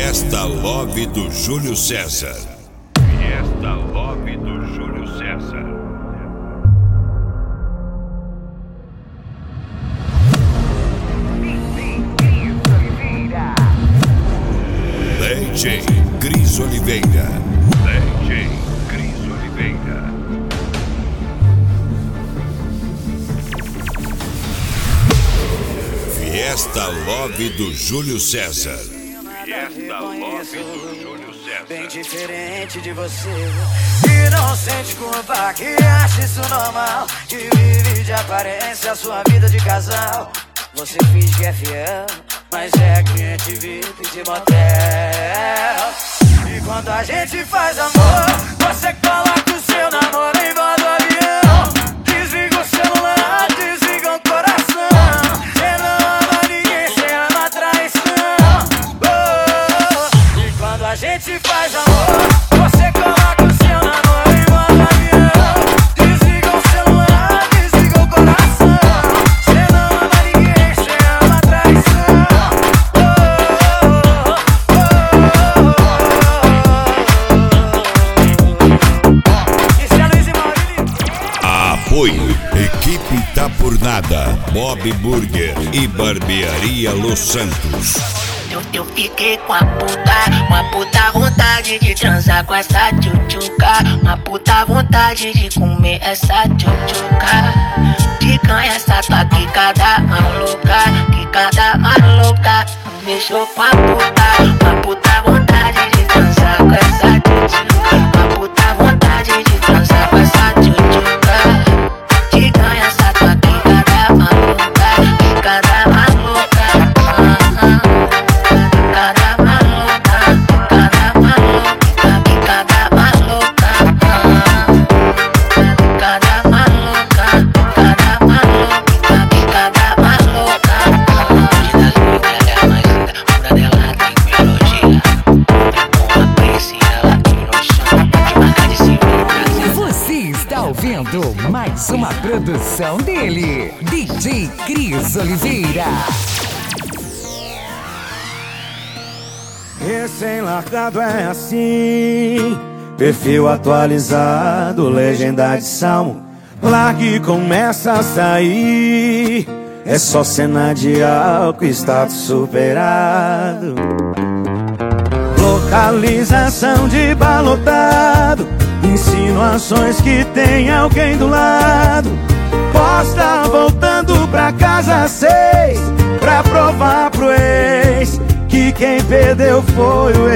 Fiesta Love do Júlio César. Fiesta Love do Júlio César. DJ Cris Oliveira. DJ Cris Oliveira. Fiesta Love do Júlio César. Fiesta Love do Júlio César. Bem diferente de você, que não sente culpa, que acha isso normal, que vive de aparência a sua vida de casal. Você finge que é fiel, mas é cliente VIP de motel. E quando a gente faz amor, você coloca o seu namoro em modo avião. Desliga o celular, desliga o coração. Você não ama ninguém, você ama traição. E quando a gente faz amor, você coloca o seu namoro em modo avião. Desliga o celular, desliga o coração. Você não ama ninguém, você ama traição. Apoio Equipe Tá Por Nada, Bob Burger e Barbearia Los Santos. Eu fiquei com uma puta vontade de transar com essa tchutchuca. Uma puta vontade de comer essa tchutchuca. De ganhar essa tua quicada maluca. Mexeu com uma puta vontade de transar com essa tchutchuca. Uma puta vontade de transar com essa tchutchuca. De ganhar essa tua quicada maluca. Mais uma produção dele, DJ Cris Oliveira. Recém-largado é assim, perfil atualizado, legenda de salmo. Largue e começa a sair, é só cena de álcool, status superado. Localização de balotado, insinuações que tem alguém do lado. Posta voltando pra casa às 6, pra provar pro ex que quem perdeu foi o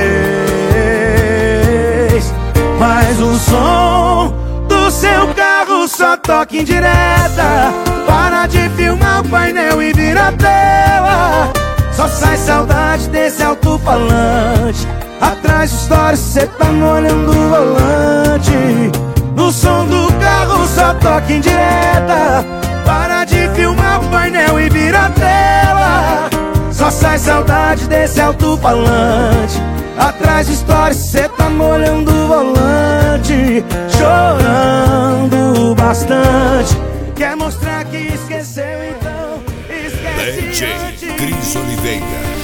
ex. Mas o som do seu carro só toca em direta. Para de filmar o painel e vira a tela. Só sai saudade desse alto-falante. Atrás de stories cê tá molhando o volante. No som do carro só toca em direta. Para de filmar o painel e vira a tela. Só sai saudade desse alto-falante. Atrás de stories cê tá molhando o volante. Chorando bastante. Quer mostrar que esqueceu, então esquece. DJ Cris Oliveira.